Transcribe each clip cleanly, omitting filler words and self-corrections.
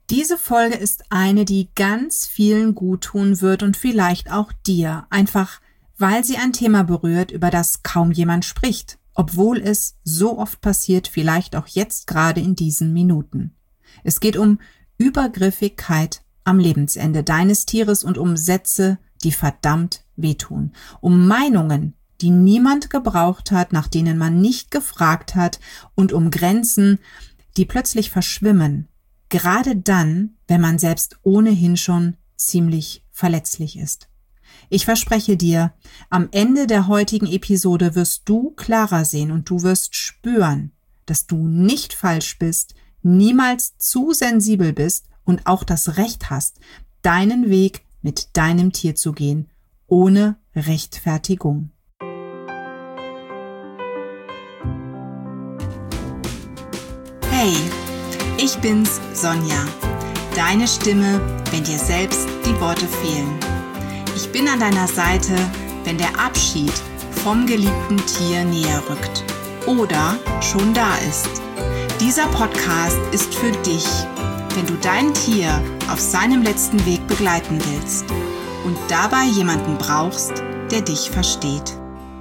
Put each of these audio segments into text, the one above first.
Diese Folge ist eine, die ganz vielen guttun wird und vielleicht auch dir, einfach weil sie ein Thema berührt, über das kaum jemand spricht, obwohl es so oft passiert, vielleicht auch jetzt gerade in diesen Minuten. Es geht um Übergriffigkeit am Lebensende deines Tieres und um Sätze, die verdammt wehtun, um Meinungen, die niemand gebraucht hat, nach denen man nicht gefragt hat, und um Grenzen, die plötzlich verschwimmen, gerade dann, wenn man selbst ohnehin schon ziemlich verletzlich ist. Ich verspreche dir, am Ende der heutigen Episode wirst du klarer sehen und du wirst spüren, dass du nicht falsch bist, niemals zu sensibel bist und auch das Recht hast, deinen Weg mit deinem Tier zu gehen, ohne Rechtfertigung. Hey, ich bin's, Sonja, deine Stimme, wenn dir selbst die Worte fehlen. Ich bin an deiner Seite, wenn der Abschied vom geliebten Tier näher rückt oder schon da ist. Dieser Podcast ist für dich, wenn du dein Tier auf seinem letzten Weg begleiten willst und dabei jemanden brauchst, der dich versteht.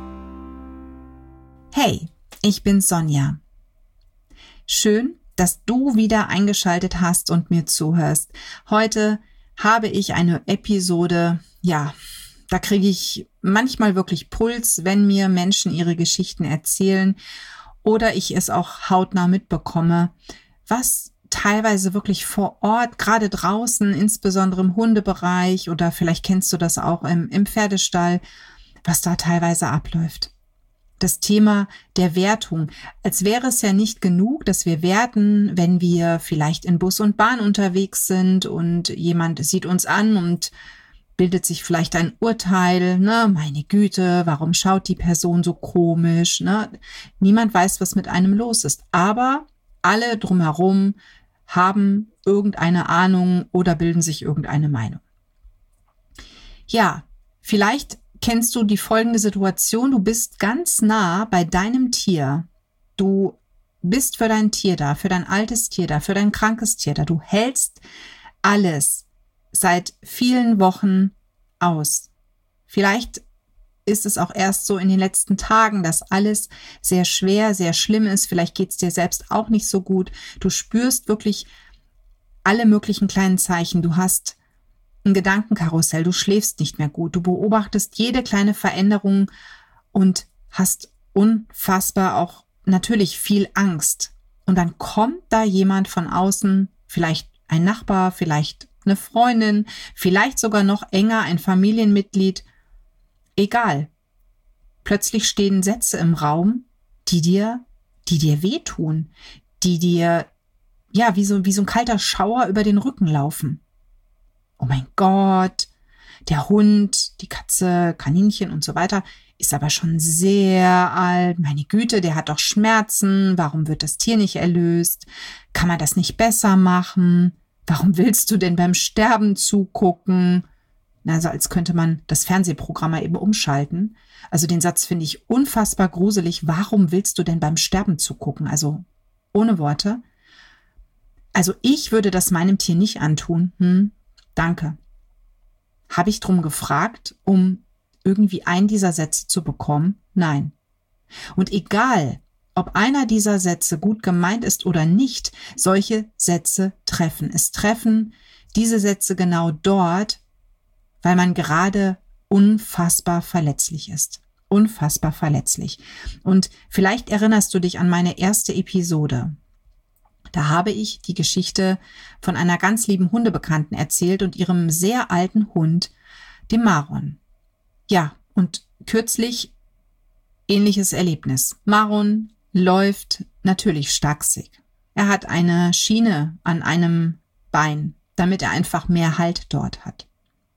Hey, ich bin Sonja. Schön, dass du wieder eingeschaltet hast und mir zuhörst. Heute habe ich eine Episode, da kriege ich manchmal wirklich Puls, wenn mir Menschen ihre Geschichten erzählen oder ich es auch hautnah mitbekomme, was teilweise wirklich vor Ort, gerade draußen, insbesondere im Hundebereich oder vielleicht kennst du das auch im Pferdestall, was da teilweise abläuft. Das Thema der Wertung, als wäre es ja nicht genug, dass wir werten, wenn wir vielleicht in Bus und Bahn unterwegs sind und jemand sieht uns an und bildet sich vielleicht ein Urteil, meine Güte, warum schaut die Person so komisch, Niemand weiß, was mit einem los ist, aber alle drumherum haben irgendeine Ahnung oder bilden sich irgendeine Meinung. Ja, vielleicht kennst du die folgende Situation, du bist ganz nah bei deinem Tier, du bist für dein Tier da, für dein altes Tier da, für dein krankes Tier da, du hältst alles seit vielen Wochen aus. Vielleicht ist es auch erst so in den letzten Tagen, dass alles sehr schwer, sehr schlimm ist, vielleicht geht es dir selbst auch nicht so gut, du spürst wirklich alle möglichen kleinen Zeichen, du hast ein Gedankenkarussell, du schläfst nicht mehr gut, du beobachtest jede kleine Veränderung und hast unfassbar auch natürlich viel Angst. Und dann kommt da jemand von außen, vielleicht ein Nachbar, vielleicht eine Freundin, vielleicht sogar noch enger ein Familienmitglied, egal. Plötzlich stehen Sätze im Raum, die dir wehtun, die dir, wie so ein kalter Schauer über den Rücken laufen. Oh mein Gott, der Hund, die Katze, Kaninchen und so weiter ist aber schon sehr alt. Meine Güte, der hat doch Schmerzen. Warum wird das Tier nicht erlöst? Kann man das nicht besser machen? Warum willst du denn beim Sterben zugucken? Also als könnte man das Fernsehprogramm mal eben umschalten. Also den Satz finde ich unfassbar gruselig. Warum willst du denn beim Sterben zugucken? Also ohne Worte. Also ich würde das meinem Tier nicht antun. Danke. Habe ich drum gefragt, um irgendwie einen dieser Sätze zu bekommen? Nein. Und egal, ob einer dieser Sätze gut gemeint ist oder nicht, solche Sätze treffen. Es treffen diese Sätze genau dort, weil man gerade unfassbar verletzlich ist. Unfassbar verletzlich. Und vielleicht erinnerst du dich an meine erste Episode. Da habe ich die Geschichte von einer ganz lieben Hundebekannten erzählt und ihrem sehr alten Hund, dem Maron. Ja, und kürzlich ähnliches Erlebnis. Maron läuft natürlich starksig. Er hat eine Schiene an einem Bein, damit er einfach mehr Halt dort hat.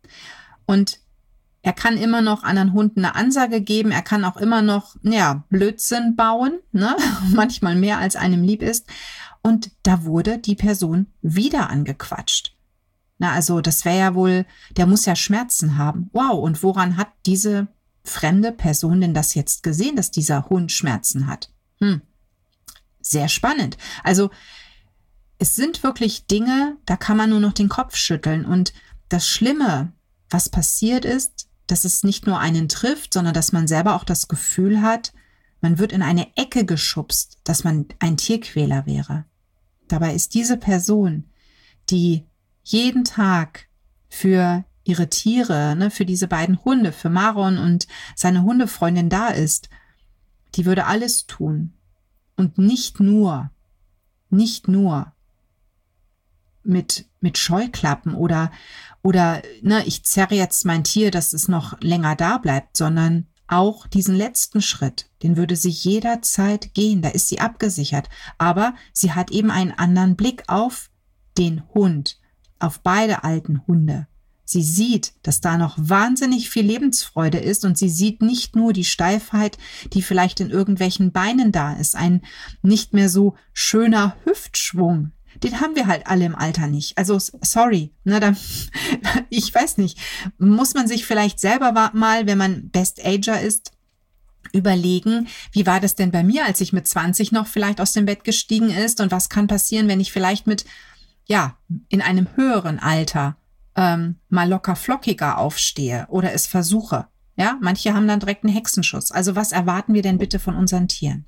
Und er kann immer noch anderen Hunden eine Ansage geben, er kann auch immer noch, Blödsinn bauen, manchmal mehr als einem lieb ist. Und da wurde die Person wieder angequatscht. Also das wäre ja wohl, der muss ja Schmerzen haben. Wow, und woran hat diese fremde Person denn das jetzt gesehen, dass dieser Hund Schmerzen hat? Sehr spannend. Also es sind wirklich Dinge, da kann man nur noch den Kopf schütteln. Und das Schlimme, was passiert ist, dass es nicht nur einen trifft, sondern dass man selber auch das Gefühl hat, man wird in eine Ecke geschubst, dass man ein Tierquäler wäre. Dabei ist diese Person, die jeden Tag für ihre Tiere, für diese beiden Hunde, für Maron und seine Hundefreundin da ist, die würde alles tun. Und nicht nur mit Scheuklappen oder ich zerre jetzt mein Tier, dass es noch länger da bleibt, sondern auch diesen letzten Schritt, den würde sie jederzeit gehen, da ist sie abgesichert. Aber sie hat eben einen anderen Blick auf den Hund, auf beide alten Hunde. Sie sieht, dass da noch wahnsinnig viel Lebensfreude ist und sie sieht nicht nur die Steifheit, die vielleicht in irgendwelchen Beinen da ist, ein nicht mehr so schöner Hüftschwung. Den haben wir halt alle im Alter nicht. Also sorry, ich weiß nicht, muss man sich vielleicht selber mal, wenn man Best Ager ist, überlegen, wie war das denn bei mir, als ich mit 20 noch vielleicht aus dem Bett gestiegen ist und was kann passieren, wenn ich vielleicht in einem höheren Alter mal locker flockiger aufstehe oder es versuche. Ja, manche haben dann direkt einen Hexenschuss. Also was erwarten wir denn bitte von unseren Tieren?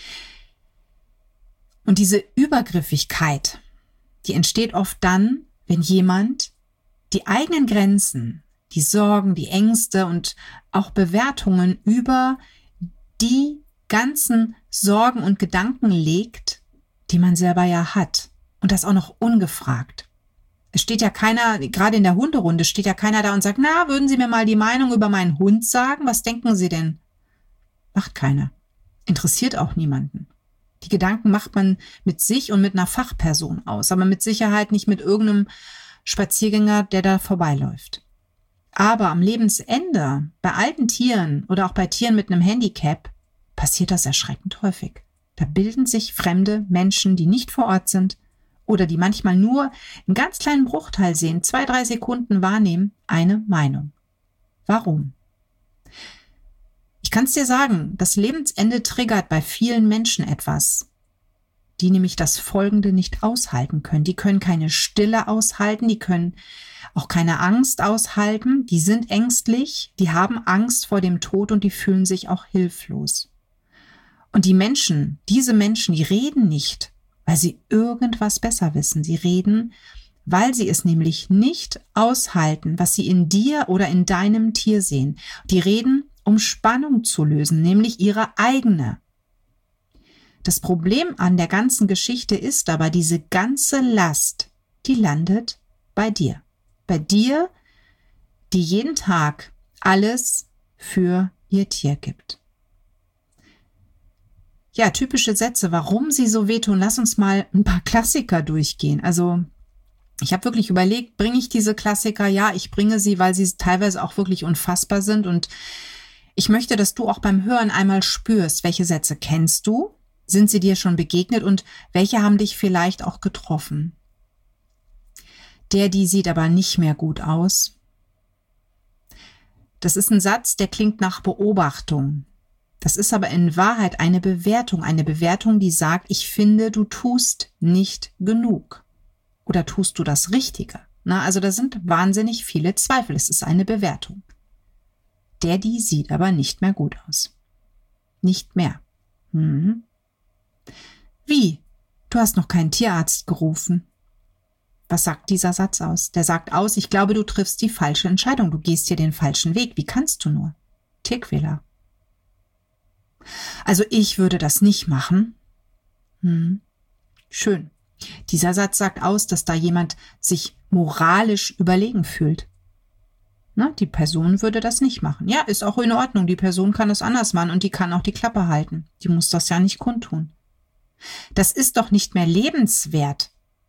Und diese Übergriffigkeit, die entsteht oft dann, wenn jemand die eigenen Grenzen, die Sorgen, die Ängste und auch Bewertungen über die ganzen Sorgen und Gedanken legt, die man selber ja hat. Und das auch noch ungefragt. Es steht ja keiner, gerade in der Hunderunde steht ja keiner da und sagt, würden Sie mir mal die Meinung über meinen Hund sagen? Was denken Sie denn? Macht keiner. Interessiert auch niemanden. Die Gedanken macht man mit sich und mit einer Fachperson aus, aber mit Sicherheit nicht mit irgendeinem Spaziergänger, der da vorbeiläuft. Aber am Lebensende, bei alten Tieren oder auch bei Tieren mit einem Handicap, passiert das erschreckend häufig. Da bilden sich fremde Menschen, die nicht vor Ort sind oder die manchmal nur einen ganz kleinen Bruchteil sehen, 2-3 Sekunden wahrnehmen, eine Meinung. Warum? Ich kann es dir sagen, das Lebensende triggert bei vielen Menschen etwas, die nämlich das Folgende nicht aushalten können. Die können keine Stille aushalten, die können auch keine Angst aushalten, die sind ängstlich, die haben Angst vor dem Tod und die fühlen sich auch hilflos. Und diese Menschen, die reden nicht, weil sie irgendwas besser wissen. Sie reden, weil sie es nämlich nicht aushalten, was sie in dir oder in deinem Tier sehen. Die reden, um Spannung zu lösen, nämlich ihre eigene. Das Problem an der ganzen Geschichte ist aber, diese ganze Last, die landet bei dir. Bei dir, die jeden Tag alles für ihr Tier gibt. Ja, typische Sätze, warum sie so wehtun. Lass uns mal ein paar Klassiker durchgehen. Also ich habe wirklich überlegt, bringe ich diese Klassiker? Ja, ich bringe sie, weil sie teilweise auch wirklich unfassbar sind. Und ich möchte, dass du auch beim Hören einmal spürst, welche Sätze kennst du? Sind sie dir schon begegnet und welche haben dich vielleicht auch getroffen? Die sieht aber nicht mehr gut aus. Das ist ein Satz, der klingt nach Beobachtung. Das ist aber in Wahrheit eine Bewertung, die sagt, ich finde, du tust nicht genug. Oder tust du das Richtige? Also da sind wahnsinnig viele Zweifel. Es ist eine Bewertung. Die sieht aber nicht mehr gut aus. Nicht mehr. Wie? Du hast noch keinen Tierarzt gerufen. Was sagt dieser Satz aus? Der sagt aus, ich glaube, du triffst die falsche Entscheidung. Du gehst hier den falschen Weg. Wie kannst du nur? Tierquäler. Also ich würde das nicht machen. Schön. Dieser Satz sagt aus, dass da jemand sich moralisch überlegen fühlt. Die Person würde das nicht machen. Ja, ist auch in Ordnung. Die Person kann das anders machen und die kann auch die Klappe halten. Die muss das ja nicht kundtun. Das ist doch nicht mehr lebenswert.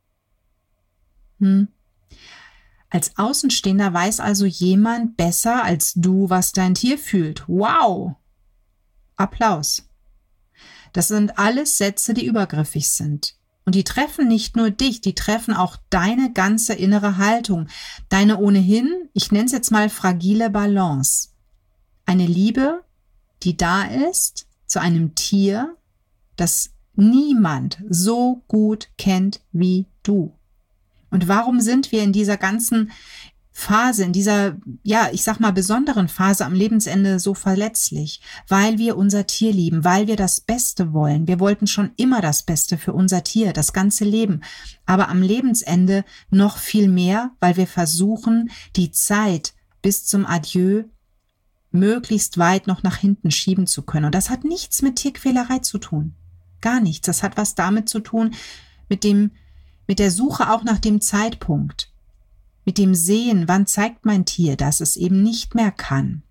Als Außenstehender weiß also jemand besser als du, was dein Tier fühlt. Wow! Applaus. Das sind alles Sätze, die übergriffig sind. Und die treffen nicht nur dich, die treffen auch deine ganze innere Haltung. Deine ohnehin, ich nenne es jetzt mal fragile Balance. Eine Liebe, die da ist zu einem Tier, das niemand so gut kennt wie Du. Und warum sind wir in dieser ganzen Phase, in dieser, ich sag mal, besonderen Phase am Lebensende so verletzlich? Weil wir unser Tier lieben, weil wir das Beste wollen. Wir wollten schon immer das Beste für unser Tier, das ganze Leben. Aber am Lebensende noch viel mehr, weil wir versuchen, die Zeit bis zum Adieu möglichst weit noch nach hinten schieben zu können. Und das hat nichts mit Tierquälerei zu tun. Gar nichts. Das hat was damit zu tun, mit der Suche auch nach dem Zeitpunkt. Mit dem Sehen, wann zeigt mein Tier, dass es eben nicht mehr kann.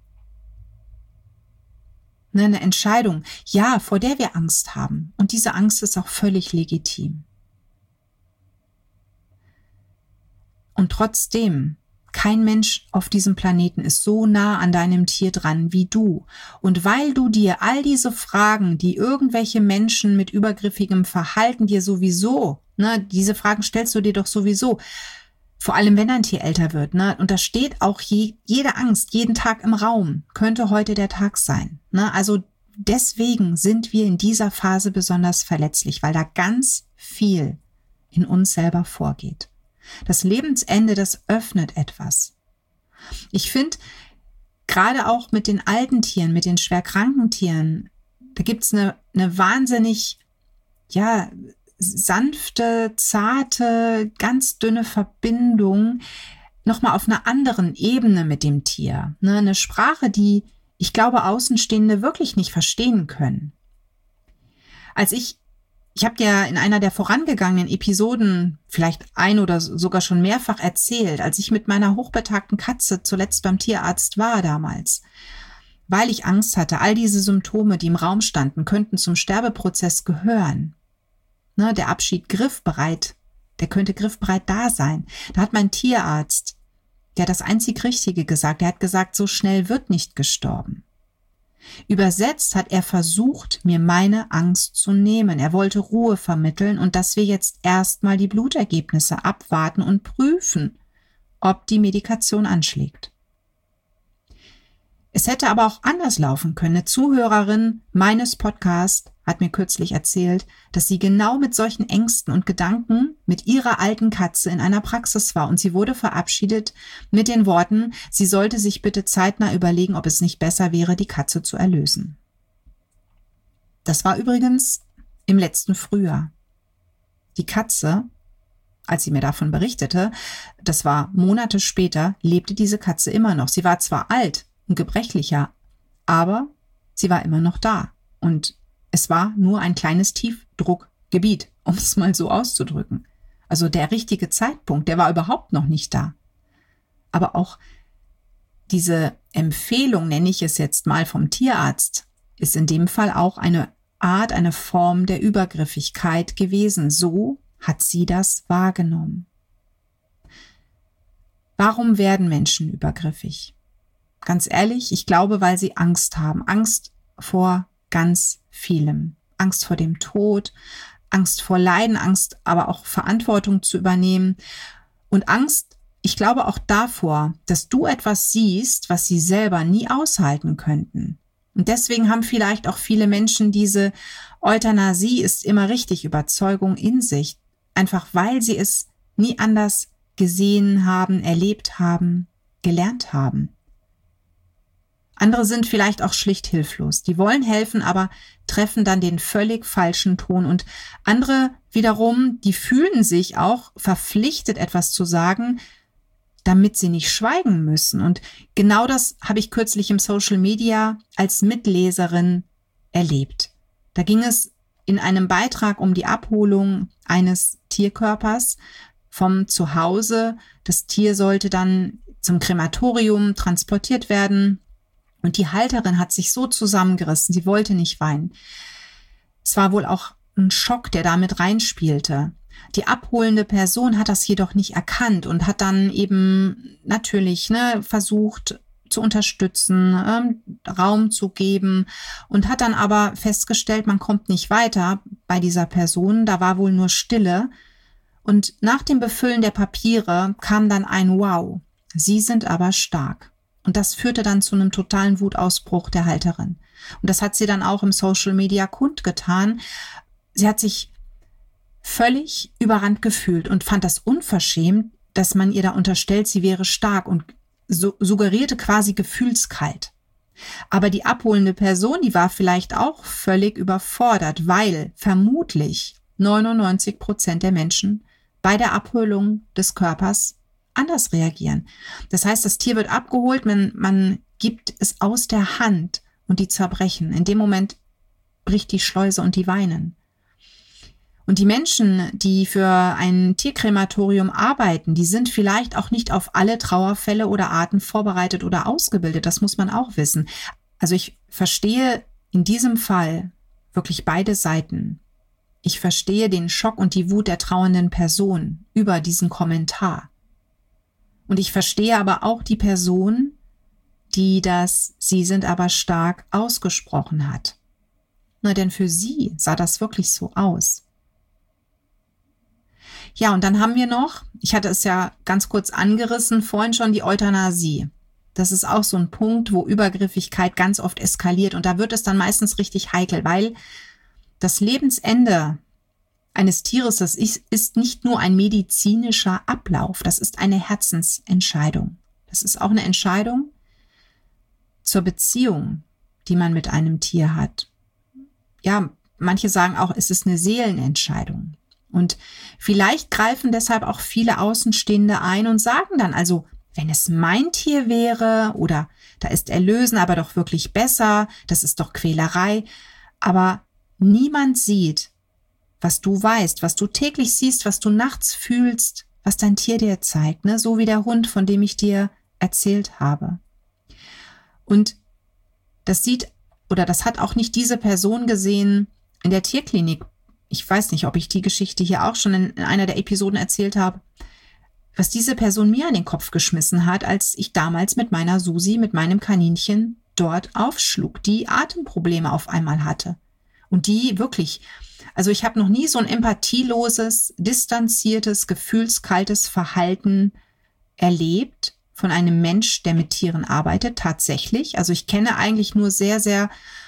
Eine Entscheidung, vor der wir Angst haben. Und diese Angst ist auch völlig legitim. Und trotzdem, kein Mensch auf diesem Planeten ist so nah an deinem Tier dran wie du. Und weil du dir all diese Fragen, die irgendwelche Menschen mit übergriffigem Verhalten dir sowieso, diese Fragen stellst du dir doch sowieso, vor allem wenn dein Tier älter wird, und da steht auch jede Angst jeden Tag im Raum, könnte heute der Tag sein. Also deswegen sind wir in dieser Phase besonders verletzlich, weil da ganz viel in uns selber vorgeht. Das Lebensende, das öffnet etwas. Ich finde, gerade auch mit den alten Tieren, mit den schwerkranken Tieren, da gibt's eine wahnsinnig, sanfte, zarte, ganz dünne Verbindung, nochmal auf einer anderen Ebene mit dem Tier. Eine Sprache, die, ich glaube, Außenstehende wirklich nicht verstehen können. Als ich habe dir in einer der vorangegangenen Episoden vielleicht ein oder sogar schon mehrfach erzählt, als ich mit meiner hochbetagten Katze zuletzt beim Tierarzt war damals, weil ich Angst hatte, all diese Symptome, die im Raum standen, könnten zum Sterbeprozess gehören. Der Abschied griffbereit, der könnte griffbereit da sein. Da hat mein Tierarzt, der hat das einzig Richtige gesagt, der hat gesagt, so schnell wird nicht gestorben. Übersetzt hat er versucht, mir meine Angst zu nehmen. Er wollte Ruhe vermitteln und dass wir jetzt erstmal die Blutergebnisse abwarten und prüfen, ob die Medikation anschlägt. Es hätte aber auch anders laufen können. Eine Zuhörerin meines Podcasts hat mir kürzlich erzählt, dass sie genau mit solchen Ängsten und Gedanken mit ihrer alten Katze in einer Praxis war und sie wurde verabschiedet mit den Worten, sie sollte sich bitte zeitnah überlegen, ob es nicht besser wäre, die Katze zu erlösen. Das war übrigens im letzten Frühjahr. Die Katze, als sie mir davon berichtete, das war Monate später, lebte diese Katze immer noch. Sie war zwar alt und gebrechlicher, aber sie war immer noch da. Und es war nur ein kleines Tiefdruckgebiet, um es mal so auszudrücken. Also der richtige Zeitpunkt, der war überhaupt noch nicht da. Aber auch diese Empfehlung, nenne ich es jetzt mal vom Tierarzt, ist in dem Fall auch eine Art, eine Form der Übergriffigkeit gewesen. So hat sie das wahrgenommen. Warum werden Menschen übergriffig? Ganz ehrlich, ich glaube, weil sie Angst haben. Angst vor ganz vielem. Angst vor dem Tod, Angst vor Leiden, Angst aber auch Verantwortung zu übernehmen und Angst, ich glaube auch davor, dass du etwas siehst, was sie selber nie aushalten könnten. Und deswegen haben vielleicht auch viele Menschen diese Euthanasie ist immer richtig Überzeugung in sich, einfach weil sie es nie anders gesehen haben, erlebt haben, gelernt haben. Andere sind vielleicht auch schlicht hilflos. Die wollen helfen, aber treffen dann den völlig falschen Ton. Und andere wiederum, die fühlen sich auch verpflichtet, etwas zu sagen, damit sie nicht schweigen müssen. Und genau das habe ich kürzlich im Social Media als Mitleserin erlebt. Da ging es in einem Beitrag um die Abholung eines Tierkörpers vom Zuhause. Das Tier sollte dann zum Krematorium transportiert werden. Und die Halterin hat sich so zusammengerissen, sie wollte nicht weinen. Es war wohl auch ein Schock, der damit reinspielte. Die abholende Person hat das jedoch nicht erkannt und hat dann eben natürlich versucht zu unterstützen, Raum zu geben und hat dann aber festgestellt, man kommt nicht weiter bei dieser Person. Da war wohl nur Stille. Und nach dem Befüllen der Papiere kam dann ein Wow, Sie sind aber stark. Und das führte dann zu einem totalen Wutausbruch der Halterin. Und das hat sie dann auch im Social Media kundgetan. Sie hat sich völlig überrannt gefühlt und fand das unverschämt, dass man ihr da unterstellt, sie wäre stark und suggerierte quasi gefühlskalt. Aber die abholende Person, die war vielleicht auch völlig überfordert, weil vermutlich 99% der Menschen bei der Abholung des Körpers anders reagieren. Das heißt, das Tier wird abgeholt, man gibt es aus der Hand und die zerbrechen. In dem Moment bricht die Schleuse und die weinen. Und die Menschen, die für ein Tierkrematorium arbeiten, die sind vielleicht auch nicht auf alle Trauerfälle oder Arten vorbereitet oder ausgebildet. Das muss man auch wissen. Also ich verstehe in diesem Fall wirklich beide Seiten. Ich verstehe den Schock und die Wut der trauernden Person über diesen Kommentar. Und ich verstehe aber auch die Person, die das "Sie sind aber stark" ausgesprochen hat. Na, denn für sie sah das wirklich so aus. Ja, und dann haben wir noch, ich hatte es ja ganz kurz angerissen, vorhin schon die Euthanasie. Das ist auch so ein Punkt, wo Übergriffigkeit ganz oft eskaliert. Und da wird es dann meistens richtig heikel, weil das Lebensende eines Tieres, das ist nicht nur ein medizinischer Ablauf, das ist eine Herzensentscheidung. Das ist auch eine Entscheidung zur Beziehung, die man mit einem Tier hat. Ja, manche sagen auch, es ist eine Seelenentscheidung. Und vielleicht greifen deshalb auch viele Außenstehende ein und sagen dann, also wenn es mein Tier wäre oder da ist Erlösen aber doch wirklich besser, das ist doch Quälerei. Aber niemand sieht, was du weißt, was du täglich siehst, was du nachts fühlst, was dein Tier dir zeigt, ne? So wie der Hund, von dem ich dir erzählt habe. Und das hat auch nicht diese Person gesehen in der Tierklinik. Ich weiß nicht, ob ich die Geschichte hier auch schon in einer der Episoden erzählt habe, was diese Person mir an den Kopf geschmissen hat, als ich damals mit meiner Susi, mit meinem Kaninchen dort aufschlug, die Atemprobleme auf einmal hatte. Und die wirklich, also ich habe noch nie so ein empathieloses, distanziertes, gefühlskaltes Verhalten erlebt von einem Mensch, der mit Tieren arbeitet, tatsächlich. Also ich kenne eigentlich nur sehr, sehr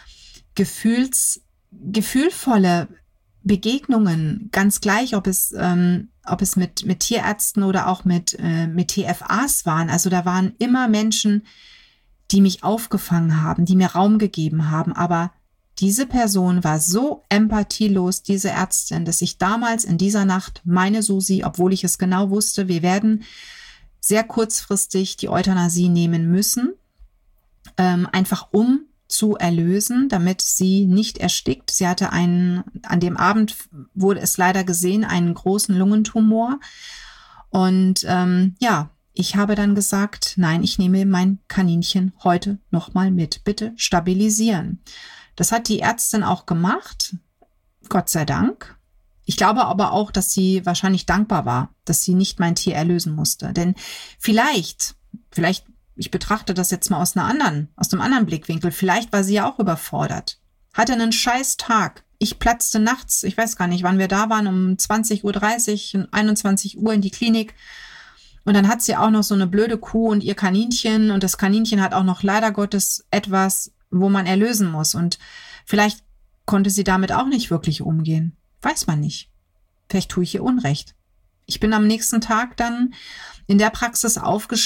gefühlvolle Begegnungen, ganz gleich, ob es mit Tierärzten oder auch mit TFAs waren. Also da waren immer Menschen, die mich aufgefangen haben, die mir Raum gegeben haben. Aber diese Person war so empathielos, diese Ärztin, dass ich damals in dieser Nacht meine Susi, obwohl ich es genau wusste, wir werden sehr kurzfristig die Euthanasie nehmen müssen, einfach um zu erlösen, damit sie nicht erstickt. Sie hatte an dem Abend wurde es leider gesehen, einen großen Lungentumor. Und ich habe dann gesagt, nein, ich nehme mein Kaninchen heute nochmal mit. Bitte stabilisieren. Das hat die Ärztin auch gemacht, Gott sei Dank. Ich glaube aber auch, dass sie wahrscheinlich dankbar war, dass sie nicht mein Tier erlösen musste. Denn vielleicht, ich betrachte das jetzt mal aus einem anderen Blickwinkel. Vielleicht war sie ja auch überfordert. Hatte einen scheiß Tag. Ich platzte nachts, ich weiß gar nicht, wann wir da waren, um 20:30 Uhr, 21 Uhr in die Klinik. Und dann hat sie auch noch so eine blöde Kuh und ihr Kaninchen. Und das Kaninchen hat auch noch leider Gottes etwas, wo man erlösen muss. Und vielleicht konnte sie damit auch nicht wirklich umgehen. Weiß man nicht. Vielleicht tue ich ihr Unrecht. Ich bin am nächsten Tag dann in der Praxis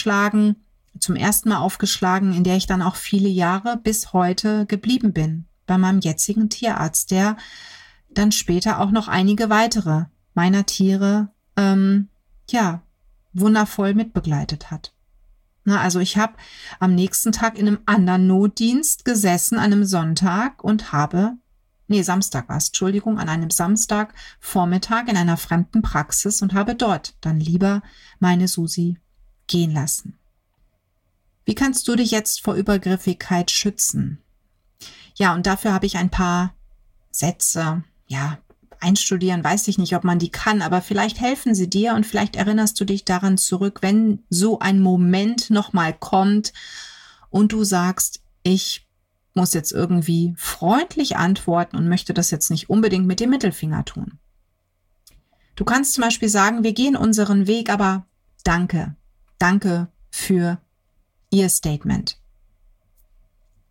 zum ersten Mal aufgeschlagen, in der ich dann auch viele Jahre bis heute geblieben bin, bei meinem jetzigen Tierarzt, der dann später auch noch einige weitere meiner Tiere, wundervoll mitbegleitet hat. Also ich habe am nächsten Tag in einem anderen Notdienst gesessen, an einem Sonntag und Samstag war es, an einem Samstagvormittag in einer fremden Praxis und habe dort dann lieber meine Susi gehen lassen. Wie kannst du dich jetzt vor Übergriffigkeit schützen? Ja, und dafür habe ich ein paar Sätze, einstudieren, weiß ich nicht, ob man die kann, aber vielleicht helfen sie dir und vielleicht erinnerst du dich daran zurück, wenn so ein Moment nochmal kommt und du sagst, ich muss jetzt irgendwie freundlich antworten und möchte das jetzt nicht unbedingt mit dem Mittelfinger tun. Du kannst zum Beispiel sagen, wir gehen unseren Weg, aber danke für Ihr Statement.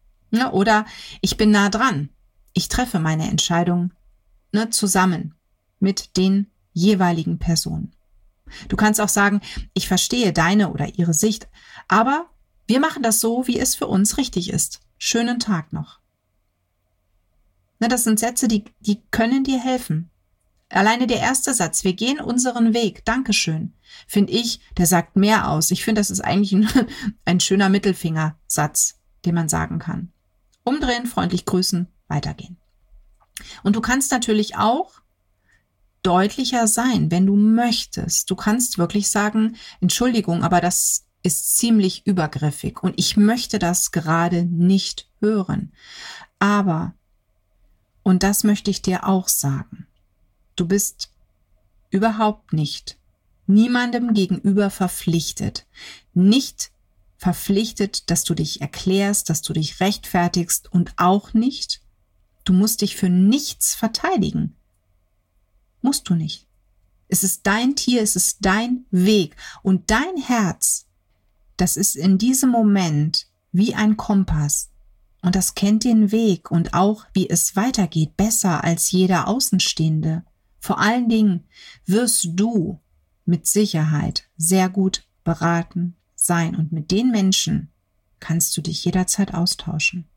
Oder ich bin nah dran. Ich treffe meine Entscheidung zusammen mit den jeweiligen Personen. Du kannst auch sagen, ich verstehe deine oder ihre Sicht, aber wir machen das so, wie es für uns richtig ist. Schönen Tag noch. Das sind Sätze, die können dir helfen. Alleine der erste Satz, wir gehen unseren Weg, Dankeschön, finde ich, der sagt mehr aus. Ich finde, das ist eigentlich ein schöner Mittelfingersatz, den man sagen kann. Umdrehen, freundlich grüßen, weitergehen. Und du kannst natürlich auch deutlicher sein, wenn du möchtest. Du kannst wirklich sagen, Entschuldigung, aber das ist ziemlich übergriffig und ich möchte das gerade nicht hören. Aber, und das möchte ich dir auch sagen, du bist überhaupt nicht niemandem gegenüber verpflichtet. Nicht verpflichtet, dass du dich erklärst, dass du dich rechtfertigst und auch nicht, du musst dich für nichts verteidigen. Musst du nicht. Es ist dein Tier, es ist dein Weg und dein Herz, das ist in diesem Moment wie ein Kompass und das kennt den Weg und auch, wie es weitergeht, besser als jeder Außenstehende. Vor allen Dingen wirst du mit Sicherheit sehr gut beraten sein und mit den Menschen kannst du dich jederzeit austauschen.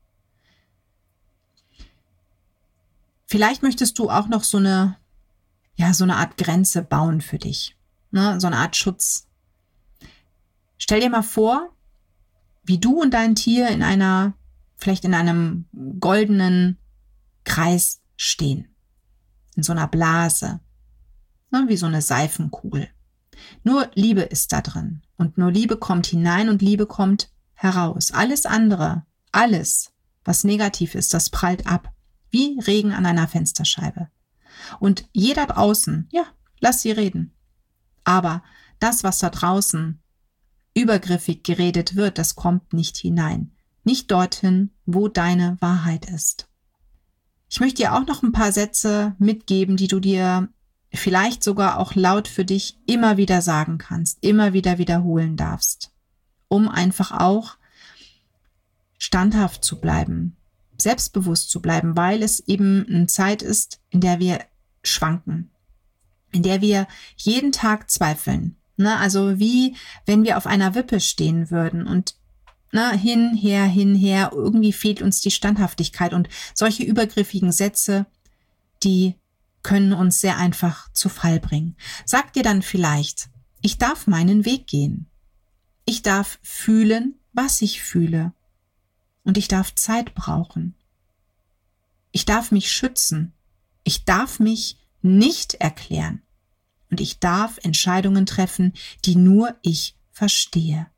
Vielleicht möchtest du auch noch so eine Art Grenze bauen für dich, ne? So eine Art Schutz. Stell dir mal vor, wie du und dein Tier vielleicht in einem goldenen Kreis stehen, in so einer Blase, ne? Wie so eine Seifenkugel. Nur Liebe ist da drin und nur Liebe kommt hinein und Liebe kommt heraus. Alles andere, alles, was negativ ist, das prallt ab, wie Regen an einer Fensterscheibe. Und jeder draußen, ja, lass sie reden. Aber das, was da draußen übergriffig geredet wird, das kommt nicht hinein. Nicht dorthin, wo deine Wahrheit ist. Ich möchte dir auch noch ein paar Sätze mitgeben, die du dir vielleicht sogar auch laut für dich immer wieder sagen kannst, immer wieder wiederholen darfst, um einfach auch standhaft zu bleiben, selbstbewusst zu bleiben, weil es eben eine Zeit ist, in der wir schwanken, in der wir jeden Tag zweifeln. Also wie wenn wir auf einer Wippe stehen würden und hin, her, irgendwie fehlt uns die Standhaftigkeit und solche übergriffigen Sätze, die können uns sehr einfach zu Fall bringen. Sag dir dann vielleicht, ich darf meinen Weg gehen. Ich darf fühlen, was ich fühle. Und ich darf Zeit brauchen. Ich darf mich schützen. Ich darf mich nicht erklären. Und ich darf Entscheidungen treffen, die nur ich verstehe.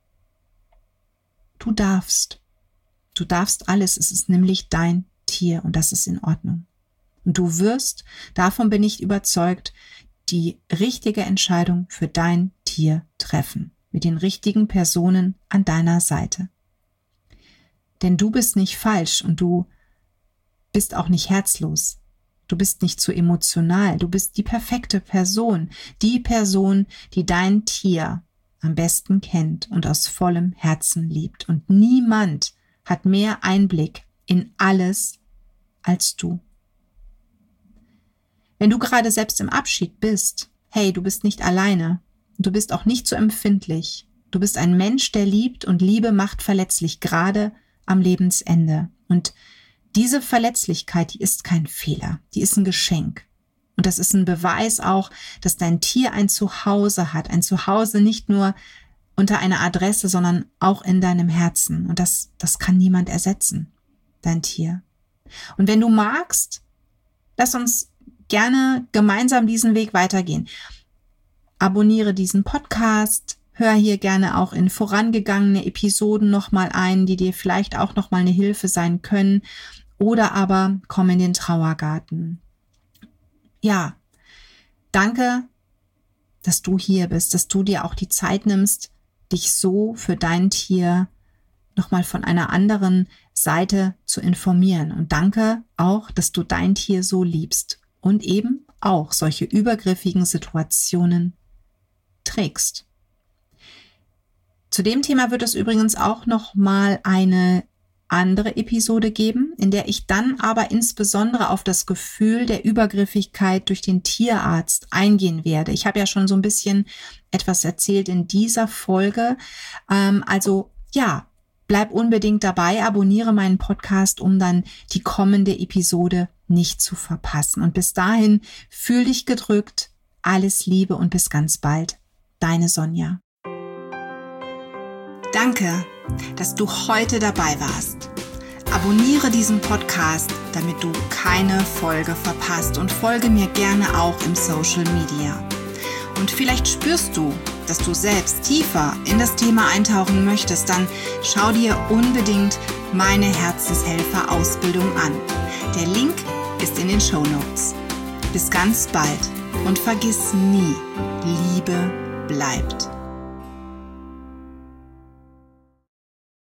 Du darfst alles. Es ist nämlich dein Tier und das ist in Ordnung. Und du wirst, davon bin ich überzeugt, die richtige Entscheidung für dein Tier treffen. Mit den richtigen Personen an deiner Seite. Denn du bist nicht falsch und du bist auch nicht herzlos. Du bist nicht zu emotional. Du bist die perfekte Person. Die Person, die dein Tier am besten kennt und aus vollem Herzen liebt. Und niemand hat mehr Einblick in alles als du. Wenn du gerade selbst im Abschied bist, hey, du bist nicht alleine. Du bist auch nicht so empfindlich. Du bist ein Mensch, der liebt und Liebe macht verletzlich, gerade am Lebensende. Und diese Verletzlichkeit, die ist kein Fehler, die ist ein Geschenk. Und das ist ein Beweis auch, dass dein Tier ein Zuhause hat. Ein Zuhause nicht nur unter einer Adresse, sondern auch in deinem Herzen. Und das kann niemand ersetzen, dein Tier. Und wenn du magst, lass uns gerne gemeinsam diesen Weg weitergehen. Abonniere diesen Podcast. Hör hier gerne auch in vorangegangene Episoden nochmal ein, die dir vielleicht auch nochmal eine Hilfe sein können. Oder aber komm in den Trauergarten. Ja, danke, dass du hier bist, dass du dir auch die Zeit nimmst, dich so für dein Tier nochmal von einer anderen Seite zu informieren. Und danke auch, dass du dein Tier so liebst und eben auch solche übergriffigen Situationen trägst. Zu dem Thema wird es übrigens auch noch mal eine andere Episode geben, in der ich dann aber insbesondere auf das Gefühl der Übergriffigkeit durch den Tierarzt eingehen werde. Ich habe ja schon so ein bisschen etwas erzählt in dieser Folge. Also ja, bleib unbedingt dabei, abonniere meinen Podcast, um dann die kommende Episode nicht zu verpassen. Und bis dahin, fühl dich gedrückt, alles Liebe und bis ganz bald. Deine Sonja. Danke, dass du heute dabei warst. Abonniere diesen Podcast, damit du keine Folge verpasst und folge mir gerne auch im Social Media. Und vielleicht spürst du, dass du selbst tiefer in das Thema eintauchen möchtest, dann schau dir unbedingt meine Herzenshelfer-Ausbildung an. Der Link ist in den Shownotes. Bis ganz bald und vergiss nie, Liebe bleibt.